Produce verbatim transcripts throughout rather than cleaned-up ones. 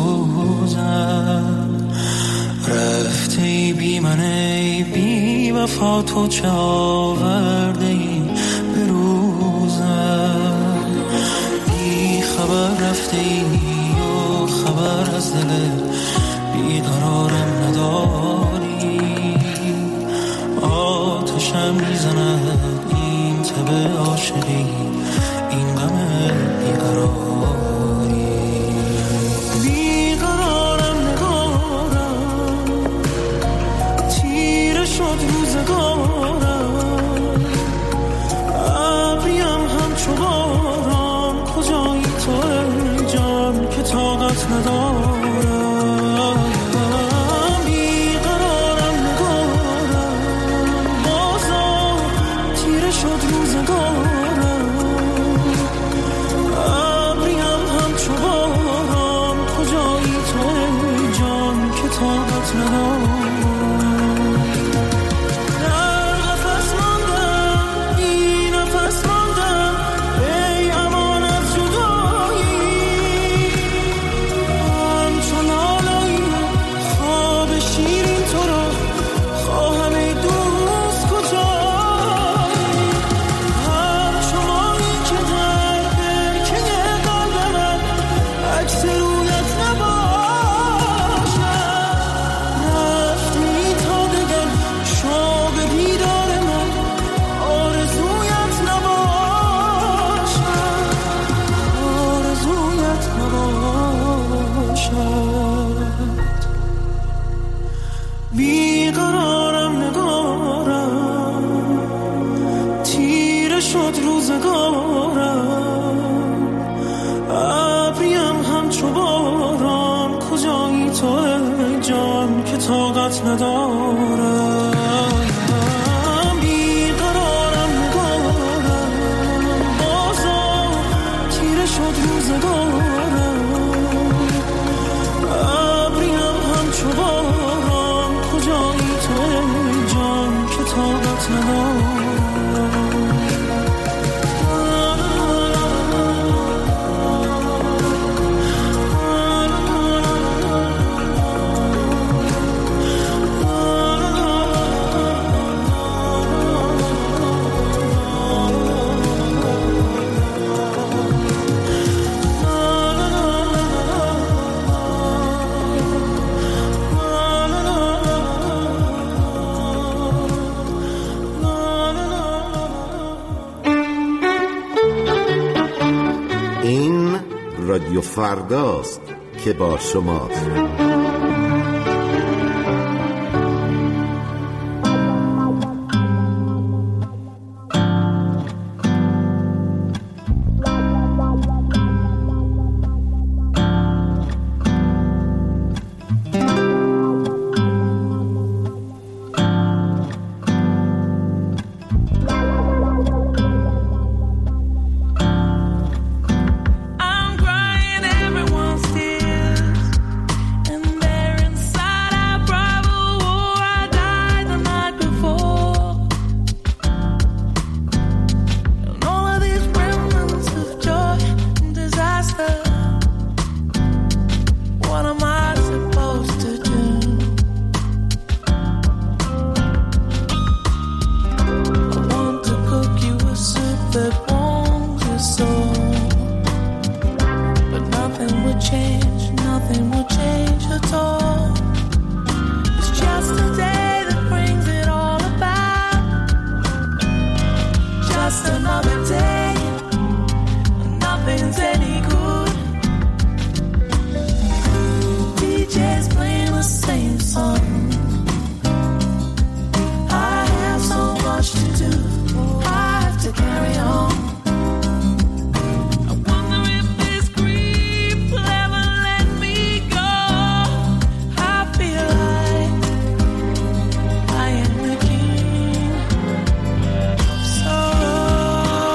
سوزم. رفتی بی من ای بی وفا، تو چه آورده ای به روزم. بی خبر رفته ای و خبر از دل بیقرارم نداری. آتشم میزند این تب عاشقی، این غم بیقراری. بیقرارم نگارم، تیره شد روزگارم. ابریم همچو باران، کجایی تو ای جان که طاقت ندارم. طاقت ندارم. بیقرارم نگارم، بازم تیره شد روزگارم. ابریم همچو باران، کجایی تو ای جان که طاقت ندارم. رادیو فرداست که با شماست. So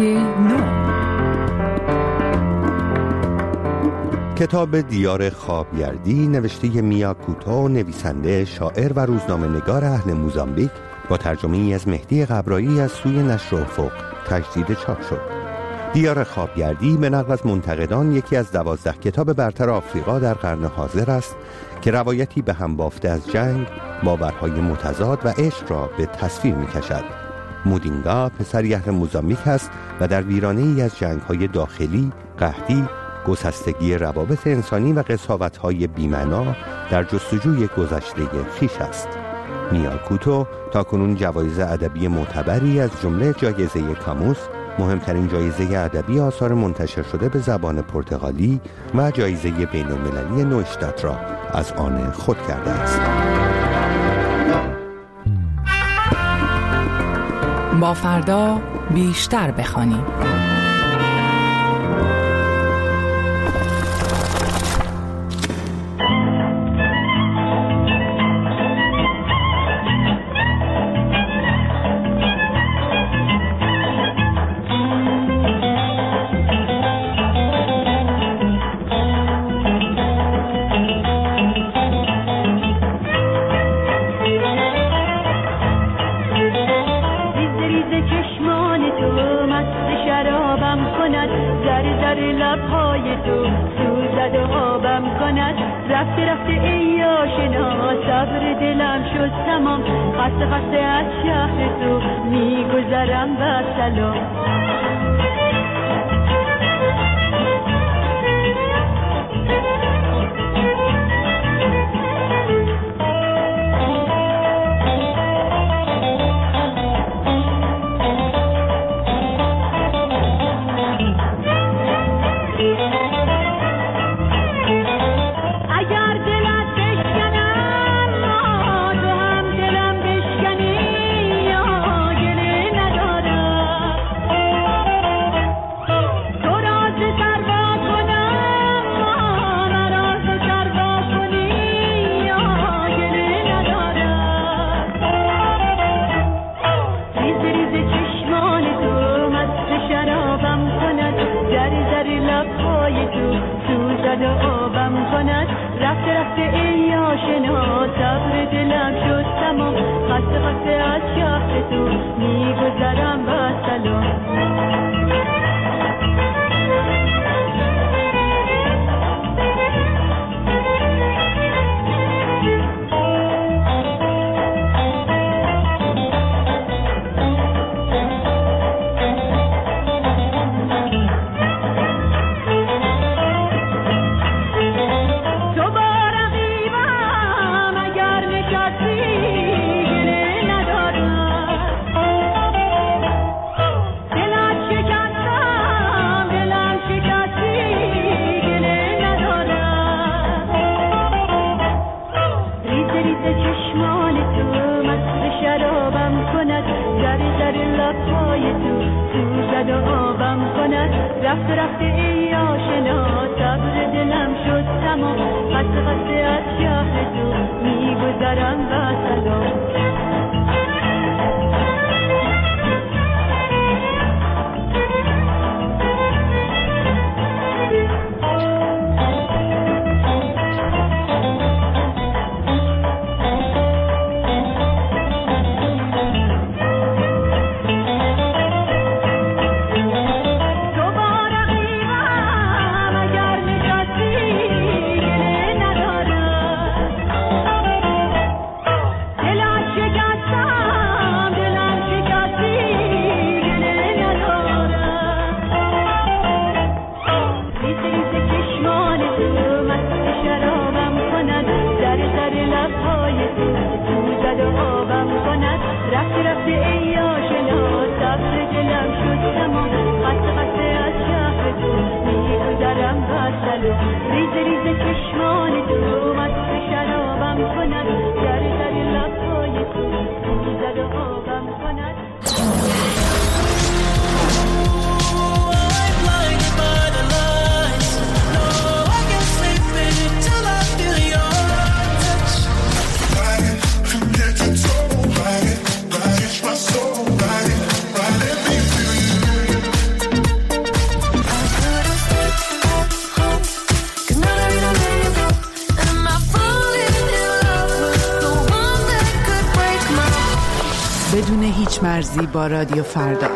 نو. کتاب دیار خوابگردی نوشته میا کوتو، نویسنده، شاعر و روزنامه نگار اهل موزامبیک، با ترجمه ای از مهدی قبرایی از سوی نشر افق تجدید چاپ شد. دیار خوابگردی به نقل از منتقدان یکی از دوازده کتاب برتر آفریقا در قرن حاضر است که روایتی به هم بافته از جنگ، باورهای متضاد و عشق را به تصویر می کشد. مودینگا پسری اهل موزامبیک است و در ویرانه ای از جنگ‌های داخلی، قحطی، گسستگی روابط انسانی و قساوت‌های بی‌معنا در جستجوی گذشته خویش است. میا کوتو تاکنون جوایز ادبی معتبری از جمله جایزه کاموس، مهمترین جایزه ادبی آثار منتشر شده به زبان پرتغالی و جایزه بین‌المللی نوشتات را از آن خود کرده است. با فردا بیشتر بخوانیم. رفته رفته ای آشنا، صبر دلم شد تمام، خسته خسته از شهر تو میگذرم و سلام. رفته رفته ای آشنا، صبر دلم شد تمام، خسته خسته از شهر تو میگذرم و سلام. رفته رفته ای آشنا، صبر دلم شد تمام، خسته خسته از شهر تو میگذرم و سلام. بازی با رادیو فردا.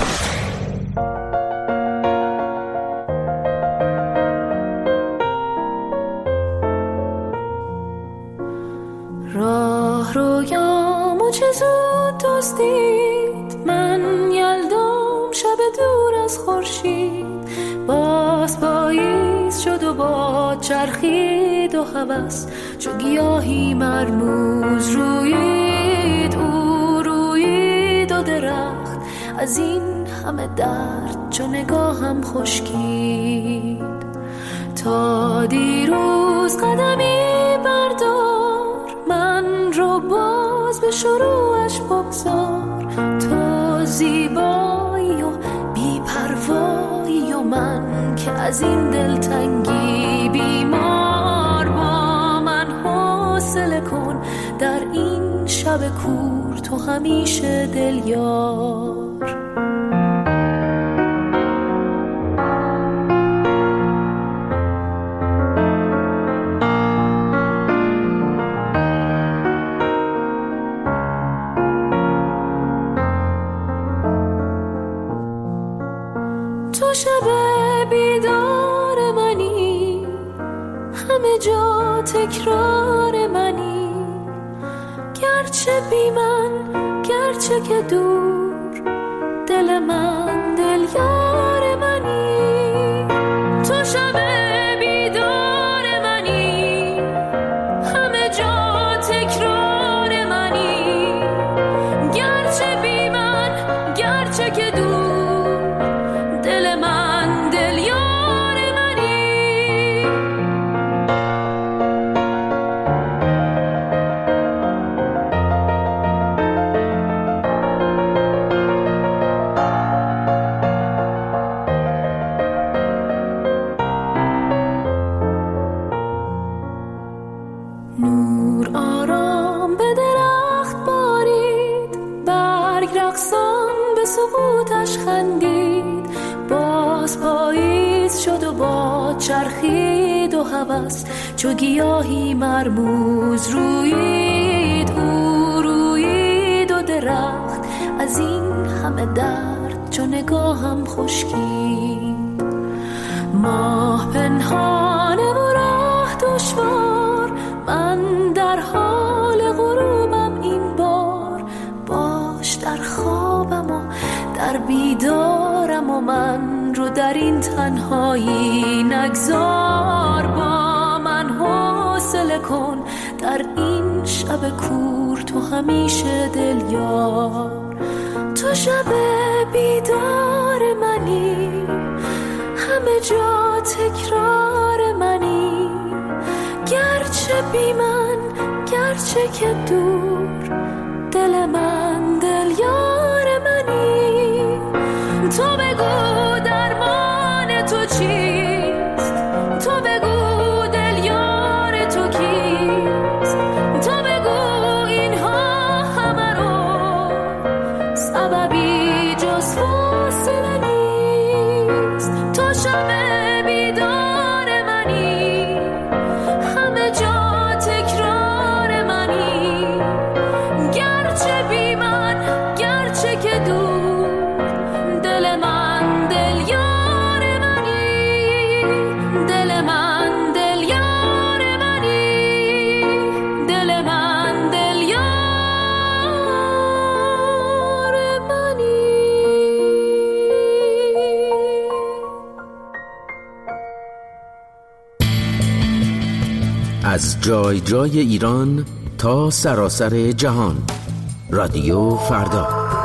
راه رویامو چه زود دزدید، من یلدام شب دور از خورشید، باز پاییز شد و باد چرخید و هوس چو گیاهی مرموز رویید، او رویید و درخت از این همه درد چو نگاهم خشکید. تا دیروز قدمی بردار، من رو باز به شروعش بگذار، تو زیبایی و بی‌پروایی و من که از این دلتنگی بیمار، با من حوصله کن در این شب کور تو همیشه دل یار. تو شب بیدار منی، همه جا تکرار منی، گرچه بی من گرچه که دور، دل من دل یار منی. تو شب بیدار منی، همه جا تکرار منی، گرچه بی من گرچه که دور، چرخید و هوس چو گیاهی مرموز رویید، او رویید و درخت از این همه درد چو نگاهم خشکید. ماه پنهانه و راه دشوار، من در حال غروبم این بار، باش در خوابم و در بیدارم و من رو در این تنهایی نگذار، با من حوصله کن در این شب کور تو همیشه دل یار. تو شب بیدار منی، همه جا تکرار منی، گرچه بی من گرچه که دور، دل من دل یار منی. تو بگو درمان تو چیست، تو بگو دل یار تو کیست، تو بگو اینها همه رو سببی جز فاصله نیست. تو شب بیدار منی، همه جا تکرار منی، گرچه بی من گرچه که دور، دل من دل یار منی، دل من دل یار منی، دل من دل یار منی. از جای جای ایران تا سراسر جهان، رادیو فردا.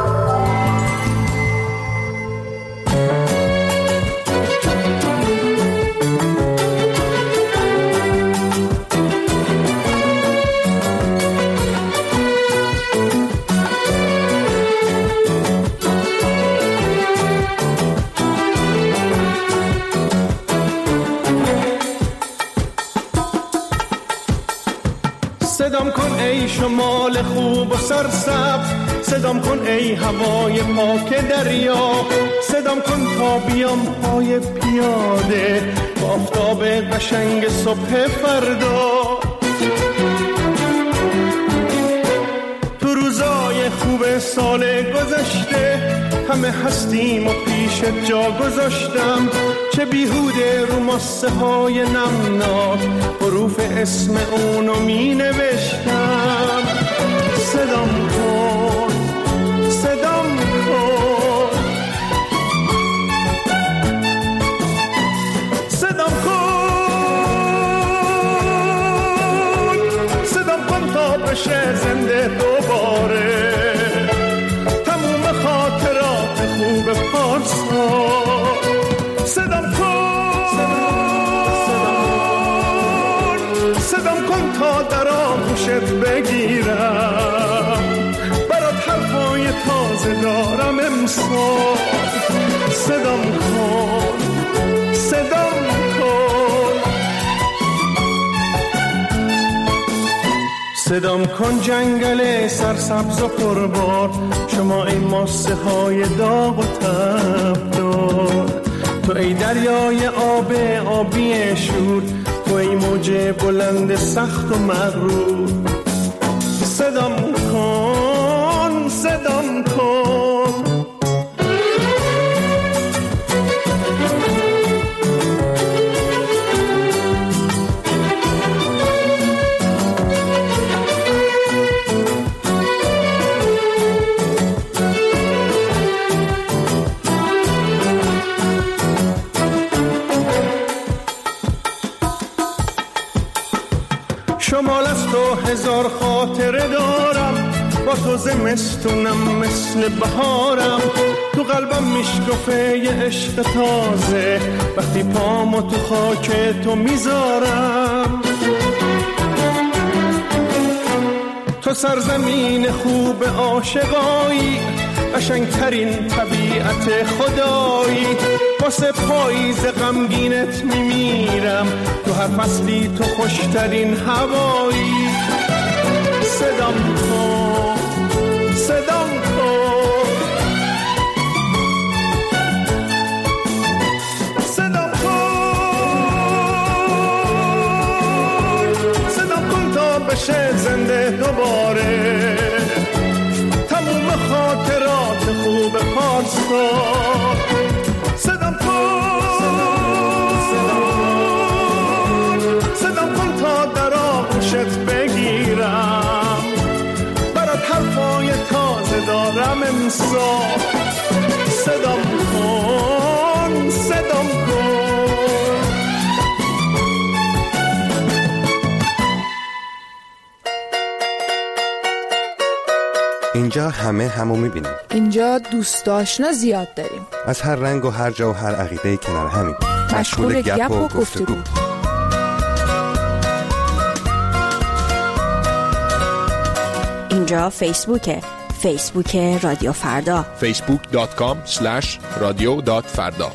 صدام کن ای شمال خوب و سرسبز، صدام کن ای هوای پاک دریا، صدام کن تا بیام پای پیاده با آفتاب قشنگ صبح فردا. تو روزای روزهای خوب سال گذشته همه هستیم و پیش جا گذاشتم، چه بیهوده رو ماسه های نمناک حروف اسم اونو می نوشتم. صدام کن صدام کن صدام کن صدام کن تا بشه زنده دوباره تموم خاطرات خوب پارسا. صدام کن صدام کن تا در آغوشت بگیرم، برات حرفای تازه دارم امسال. صدام کن صدام کن صدام کن جنگل سرسبز و پربار، شما ای ماسه های داغ و تبدار، تو ای دریای آب آبی شور، تو ای موج بلند سخت و مغرور. صدام کن صدام کن شمال از تو هزار خاطره دارم، با تو زمستونم مثل بهارم، تو قلبم میشکفه یه عشق تازه وقتی پامو تو خاک تو میذارم. تو سرزمین خوب عاشقایی، قشنگترین طبیعت خدایی، واسه پاییز غمگینت میمیرم، تو هر فصلی تو خوشترین هوایی. صدام کن صدام کن صدام کن صدام کن تا بشه زنده دوباره تموم خاطرات خوب پارسا. صدام کن صدام کن تا در آغوشت بگیرم، برات حرفای تازه دارم امسال. صدام کن صدام کن اینجا همه همو میبینیم. اینجا دوست آشنا زیاد داریم، از هر رنگ و هر جا و هر عقیده کنار همین، مشغول گپ و گفتگو. اینجا فیسبوکه، فیسبوک رادیو فردا، فیسبوک دات کام اسلش رادیو دات فردا.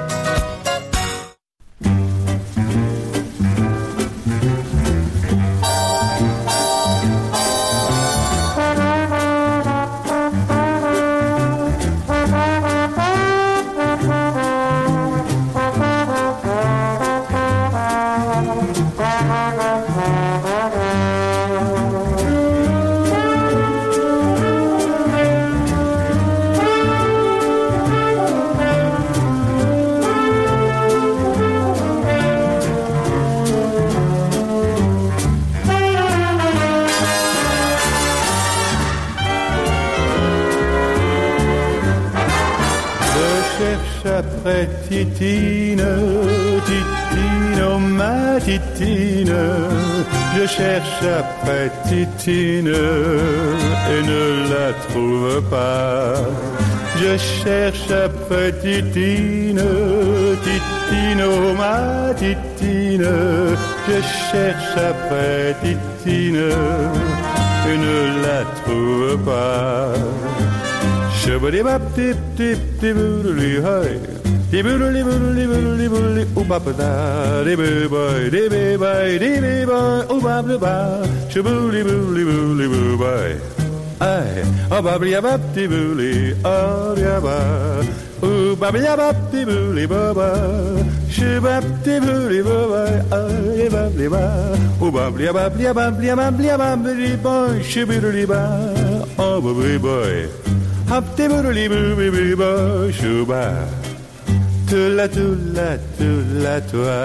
Après Titine, Titine, oh ma Titine, je cherche après Titine et ne la trouve pas. Je cherche après Titine, Titine, oh ma Titine, je cherche après Titine et ne la trouve pas. Shabadi bap tip tip tibuli hay, tibuli buli buli buli ubabda, dibi boy, dibi boy, dibi boy, ubabda, shabuli buli buli boy. Ay, ubabli bap tibuli, aryaba, ubabli bap tibuli baba, Shibab dibuli boy, ay babli ba, o babli babli babli babli babli boy, shibuli ba, oh babli boy, hab dibuli babli boy, shuba, tula tula tula tula.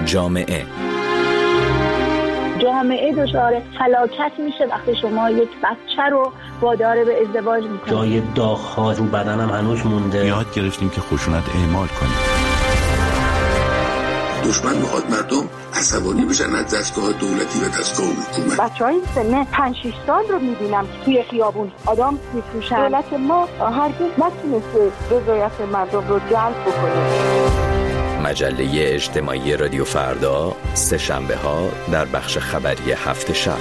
جامعه جامعه دچار فلاکت میشه وقتی شما یک بچه رو وادار به ازدواج میکنید. جای داغ‌ها رو بدنم هنوز مونده. یاد گرفتیم که خشونت اعمال کنیم. دشمن میخواد مردم عصبانی بشن از دستگاه دولتی و دستگاه حکومت. بچهای سن پنج شش سال رو میبینم توی خیابون آدم میفروشن. دولت ما هرگز نتونسته رضایت مردم رو جلب بکنه. مجله اجتماعی رادیو فردا سه شنبه ها در بخش خبری هفت شب.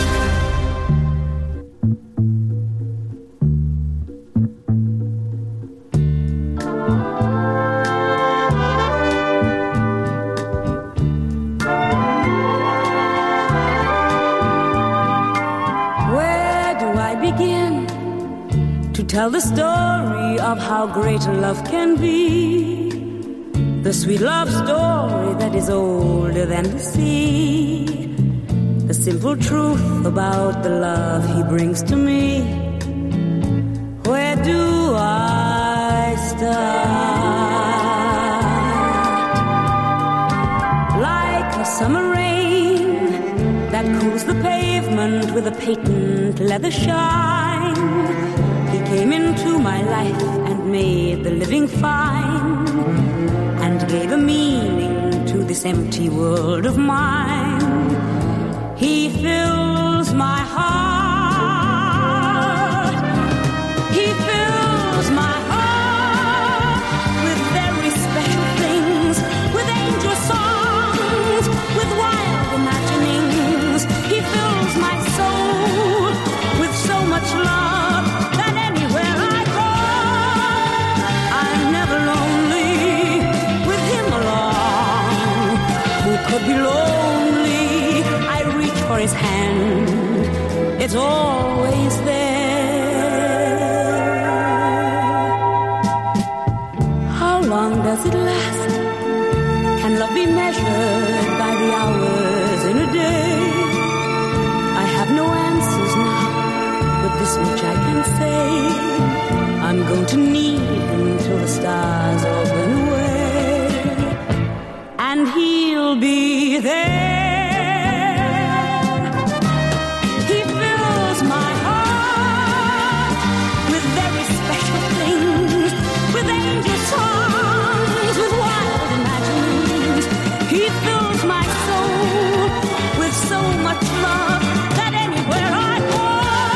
Tell the story of how great love can be. The sweet love story that is older than the sea. The simple truth about the love he brings to me. Where do I start? Like a summer rain that cools the pavement with a patent leather shine. Came into my life and made the living fine, and gave a meaning to this empty world of mine. He fills my heart, he fills my heart with very special things, with angel songs, with wild imaginings. He fills my soul with so much love. Could be lonely, I reach for his hand, it's always there. How long does it last? Can love be measured by the hours in a day? I have no answers now, but this much I can say. I'm going to need him till the stars all burn away, and he'll be there. He fills my heart with very special things, with angel songs, with wild imaginings. He fills my soul with so much love that anywhere I go,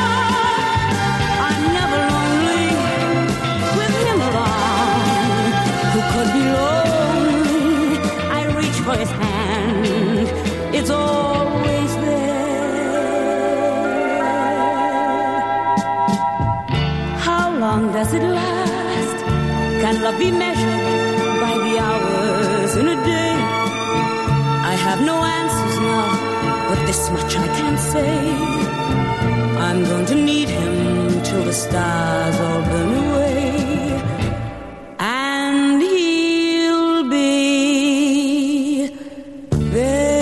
I'm never lonely with him along. Who could be lonely? I reach for his hand, it's always there. How long does it last? Can love be measured by the hours in a day? I have no answers now, but this much I can say. I'm going to need him till the stars all burn away, and he'll be there.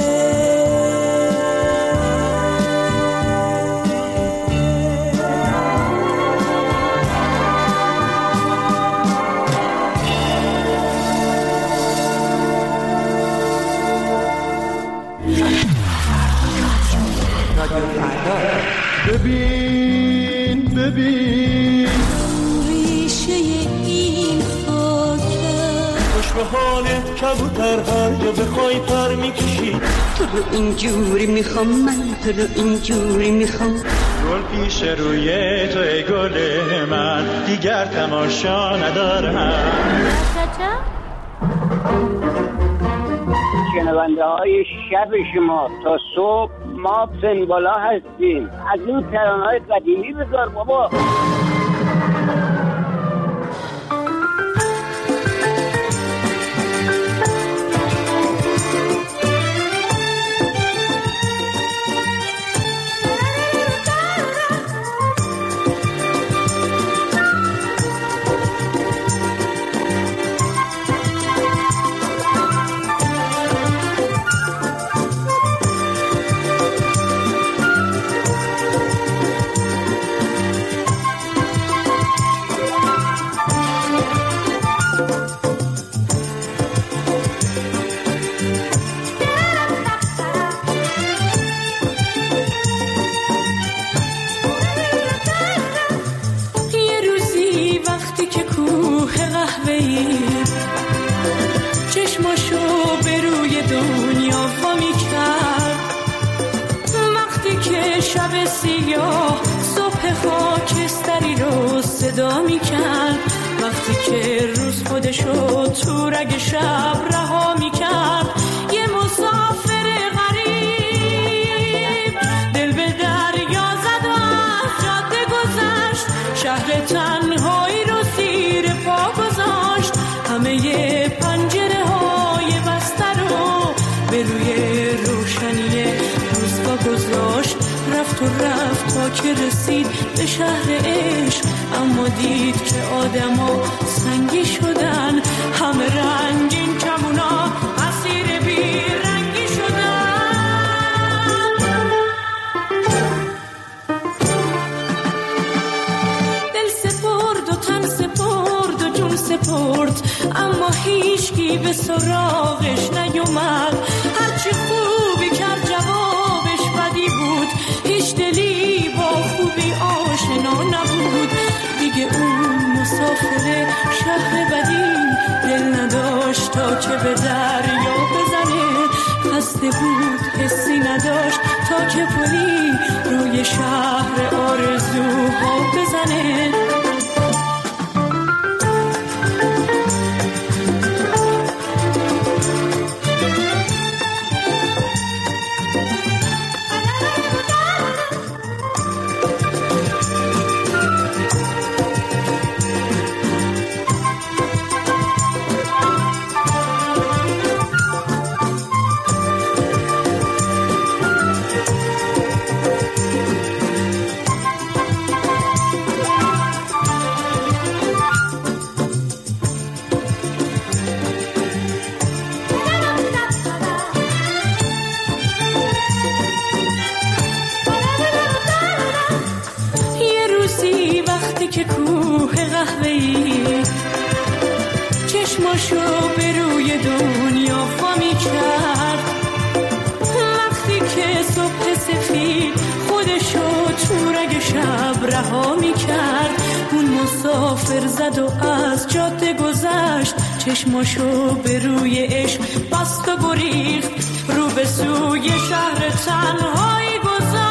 ببین ببین ریشه این خاکه، خوش به حالت کبوتر هر جا بخوای پر میکشی. تو رو اینجوری میخوام، من تو رو اینجوری میخوام. گل پیش روی تو ای گل من، دیگر تماشا ندارم. شنونده های شب شما تا صبح ما سنبالا هستیم. از این ترانه‌های قدیمی بذار بابا. راه صبح خاکستری رو صدا می کرد، وقتی که روز خودشو تو رگ شب رها می کرد. یه مسافر غریب دل به دریا زد و از جاده گذشت، شهر تنهایی رو زیر پا گذاشت. همه پنجره های بسته رو به روی روشنی روزگاه گذاشت. رفت و رفت تا که رسید به شهر عشق، اما دید که آدما سنگی شدن، همه رنگین کمونا اسیر بی رنگی شدن. دل سپرد و تن سپرد و جون سپرد، اما هیچکی به سراغش نیومد. هرچی خوبی کرد جوابش بدی بود، هیچ دلی با خوبی آشنا نبود. دیگه اون مسافر شهر بدی دل نداشت تا که به دریا بزنه، خسته بود حسی نداشت تا که پلی روی شهر آرزوها بزنه. که کوه قهوه‌ای چشماشو به روی دنیا فامی کرد، وقتی که صبح سفید خودشو تو رگ شب رها می کرد. اون مسافر زد و از جاده گذشت، چشماشو به روی عشق بست و گریخت، رو به سوی شهر تنهایی گذاشت.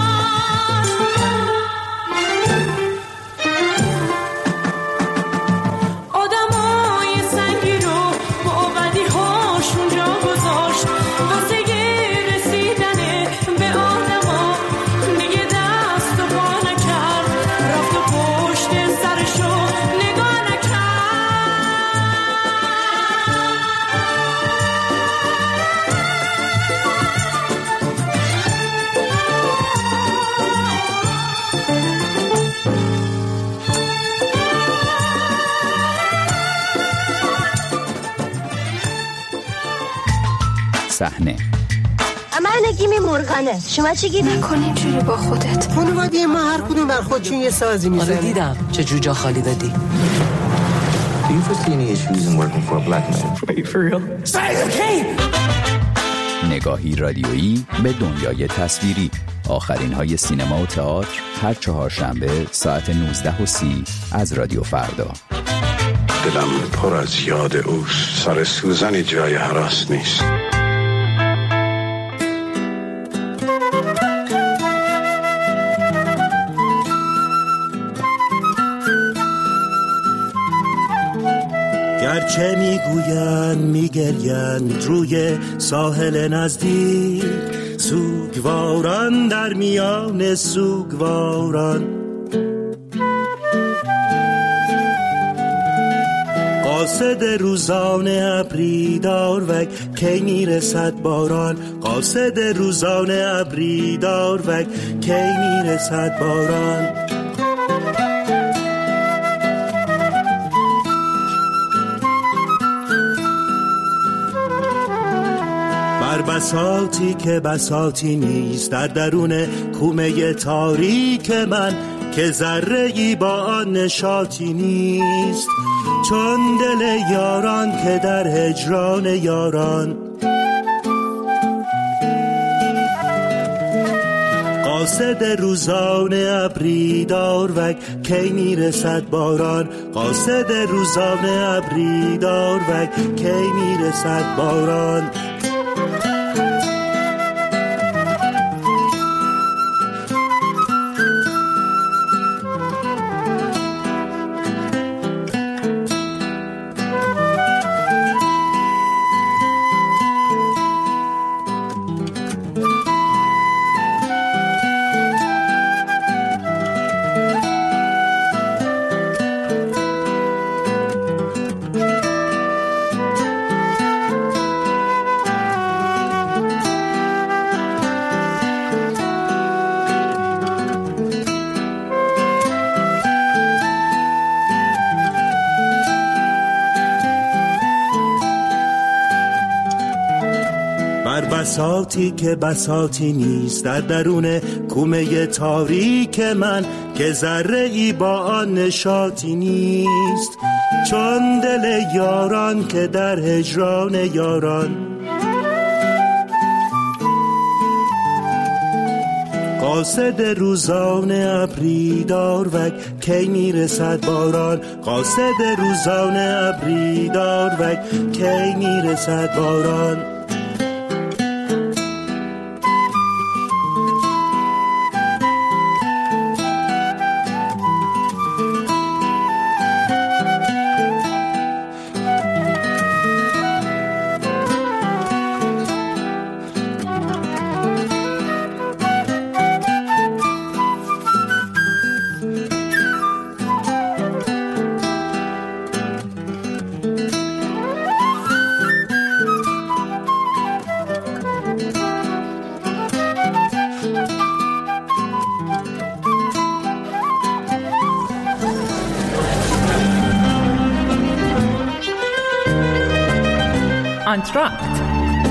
صحنه من نگیمی مرغانه، شما چی گیری؟ نکنی اینجوری با خودت. خانواده ما هر کدوم بر خودشون یه سازی میزنه. آره دیدم چه جوجا خالی دادی. Do you foresee any issues in working for a black man? Are you for real? نگاهی رادیویی به دنیای تصویری. آخرین های سینما و تئاتر هر چهارشنبه ساعت نوزده و سی از رادیو فردا. دلم پر از یاد اوست، سر سوزنی جای هراس نیست. گرچه میگوین میگرین روی ساحل نزدیک، سوگواران در میان سوگواران، قاصد روزانه ابری داروک کی میرسد باران، قاصد روزانه ابری داروک کی میرسد باران. بر بساطی که بساطی نیست، در درون کومه تاریک من که ذره‌ای با آن نشاطی نیست، چون دل یاران که در هجران یاران. قاصد روزانه ابری داروک کی میرسد باران، قاصد روزانه ابری داروک کی میرسد باران. بر بساطی که بساطی نیست، در درون کومه تاریک من که ذره ای با آن نشاطی نیست. چون دل یاران که در هجران یاران، قاصد روزان ابری داروک کی میرسد باران. قاصد روزان ابری داروک کی میرسد باران. آنتراکت.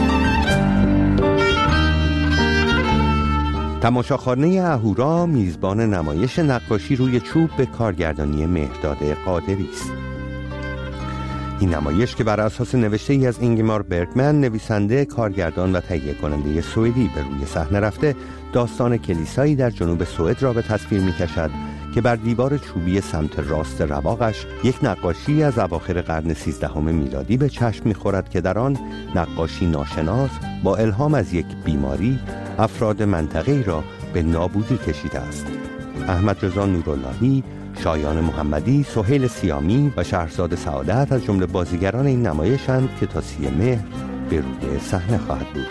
تماشاخانه اهورا میزبان نمایش نقاشی روی چوب به کارگردانی مهرداد قادری است. این نمایش که بر اساس نوشته ای از اینگمار برگمن، نویسنده، کارگردان و تهیه کننده سوئدی، به روی صحنه رفته، داستان کلیسایی در جنوب سوئد را به تصویر می‌کشد که بر دیوار چوبی سمت راست رواقش یک نقاشی از اواخر قرن سیزدهم میلادی به چشم می‌خورد که در آن نقاشی ناشناس با الهام از یک بیماری افراد منطقه‌ای را به نابودی کشیده است. احمد رضا نوراللهی، شایان محمدی، سهیل سیامی و شهرزاد سعادت از جمله بازیگران این نمایشند که تا سی مهر به روی صحنه خواهد بود.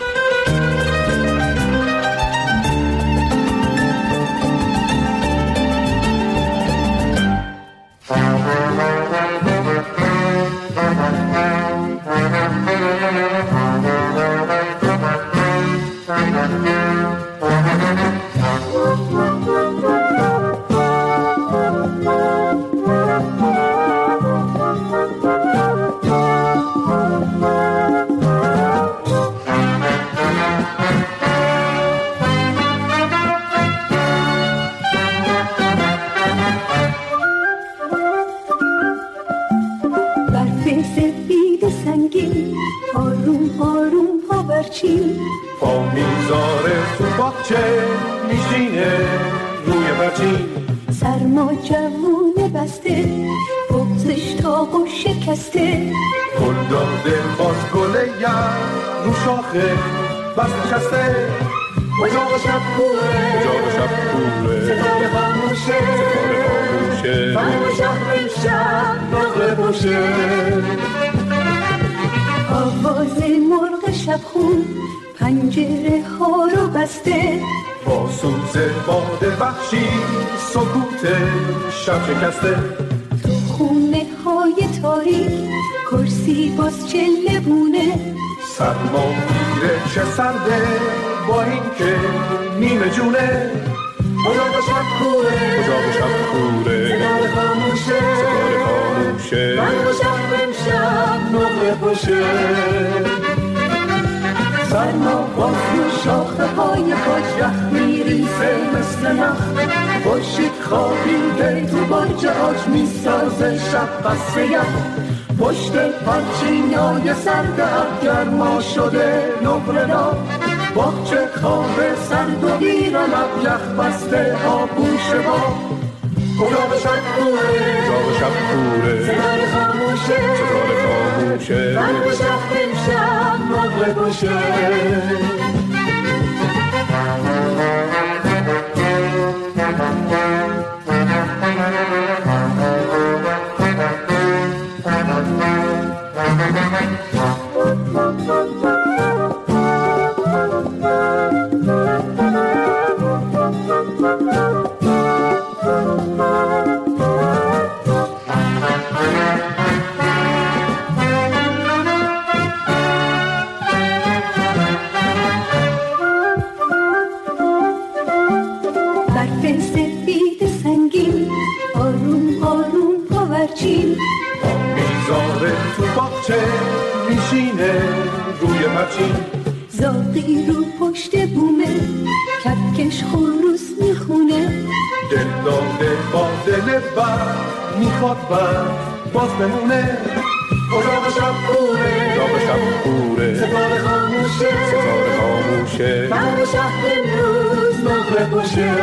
پا میذاره تو باغچه میشینه روی بچین، سرما جوونه بسته بغزش تاق و شکسته، گل داده باز گله یم رو شاخه بس نشسته، اجاق شب کوه اجاق شب کوه ستاره خاموشه ستاره خاموشه فهم شهر شب نقره باشه، آواز مرغ شبخون پنجره ها رو بسته، با سوز باد وحشی سکوت شب شکسته، تو خونه های تاریک کرسی باز چله بونه، سرما میره چه سرده با این که نیمه جونه، اجاق شب کوه اجاق شب کوه ستاره خاموشه ستاره خاموشه فهم شهر شب نقره باشه، سرما باز رو شاخه های کاج میریزه مثل نخ، خورشید خوابیده تو برج آج میسازه شب قصه یخ، پشت پرچینای سرد گرما شده نقره را، باغچه خواب سرد و ویران یخ بسته آبوشه با، اجاق شب کوه اجاق شب کوه ستاره خاموشه ستاره خاموشه فهم شهر شب نقره باشه. زاغی رو پشت بومه کپکش خروس میخونه دل داده با دل بر میخواد بر باز بمونه اتاق شب کوره اتاق شب کوره ستاره خاموشه ستاره خاموشه در شهر امروز نقره باشه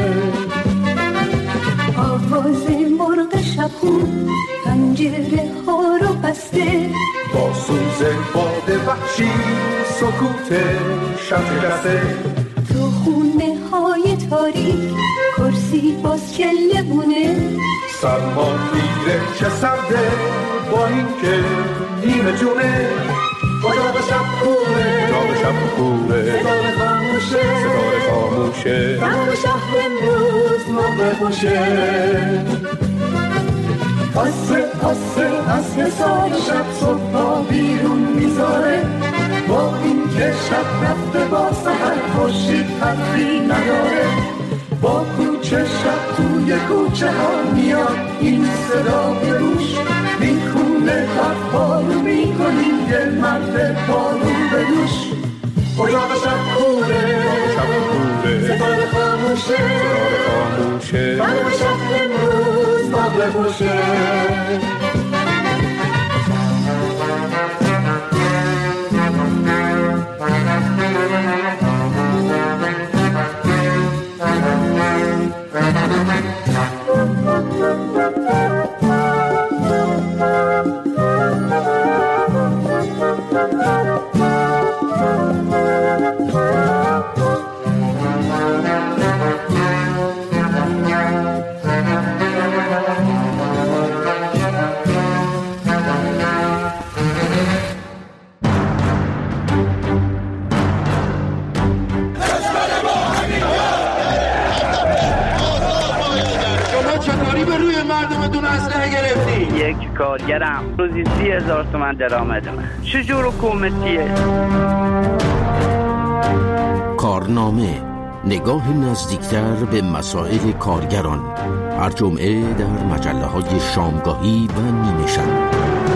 آواز مرغ شبخون پنجره ها رو بسته با سوز باد وحشی سکوت شب شکسته تو خونه های تاریک کرسی باز کله بونه سرما تیره چه سرده با این که نیمه جونه اتاق شب کوره اتاق شب کوره ستاره خاموشه ستاره خاموشه در شهر امروز نقره باشه آسه آسه آسه سال شب صبح ها بیرون میذاره با این که شب رفته با سحر خورشید حرفی نداره با کوچه شب توی کوچه ها میاد این صدا به گوش میخونه حرفا رو میکنیم یه مرد بارون به دوش اتاق شب کوره ستاره خاموشه ستاره خاموشه در شهر امروز نقره باشه یک کارگرم روزی سی هزار تومن درآمد من چجور حکومتیه؟ کارنامه نگاه نزدیکتر به مسائل کارگران هر جمعه در مجله های شامگاهی و نیمه شب.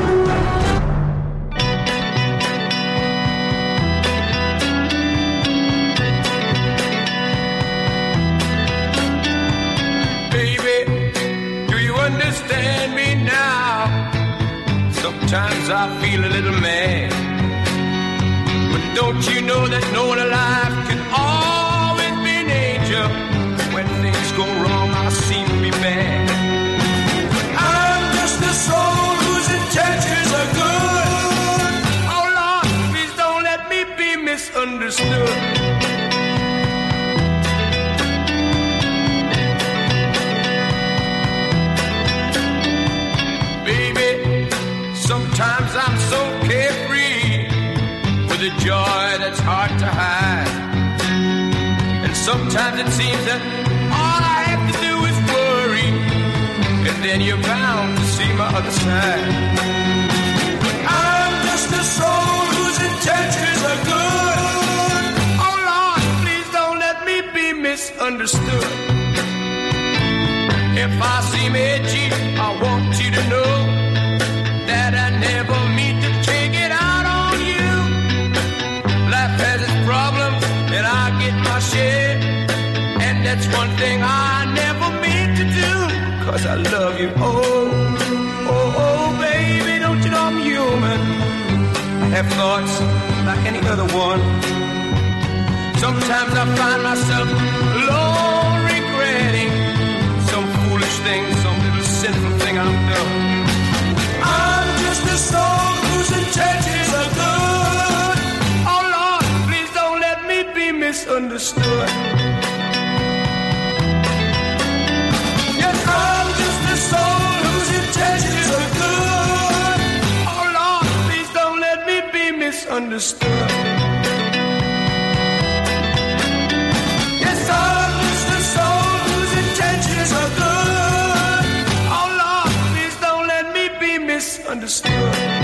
Sometimes I feel a little mad, but don't you know that no one alive can always be an angel? When things go wrong, I seem to be bad. But I'm just a soul whose intentions are good. Oh Lord, please don't let me be misunderstood. Sometimes I'm so carefree with a joy that's hard to hide. And sometimes it seems that all I have to do is worry, and then you're bound to see my other side. But I'm just a soul whose intentions are good. Oh Lord, please don't let me be misunderstood. If I seem edgy, I want you to know that I never mean to take it out on you. Life has its problems and I get my share, and that's one thing I never mean to do, cause I love you. Oh, oh, oh baby, don't you know I'm human? I have thoughts like any other one. Sometimes I find myself alone regretting some foolish thing, some little sinful thing I've done. I'm just a soul whose intentions are good. Oh Lord, please don't let me be misunderstood. Yes, I'm just a soul whose intentions are good. Oh Lord, please don't let me be misunderstood. Yes, I'm just a soul whose intentions are good. Oh Lord, please don't let me be misunderstood.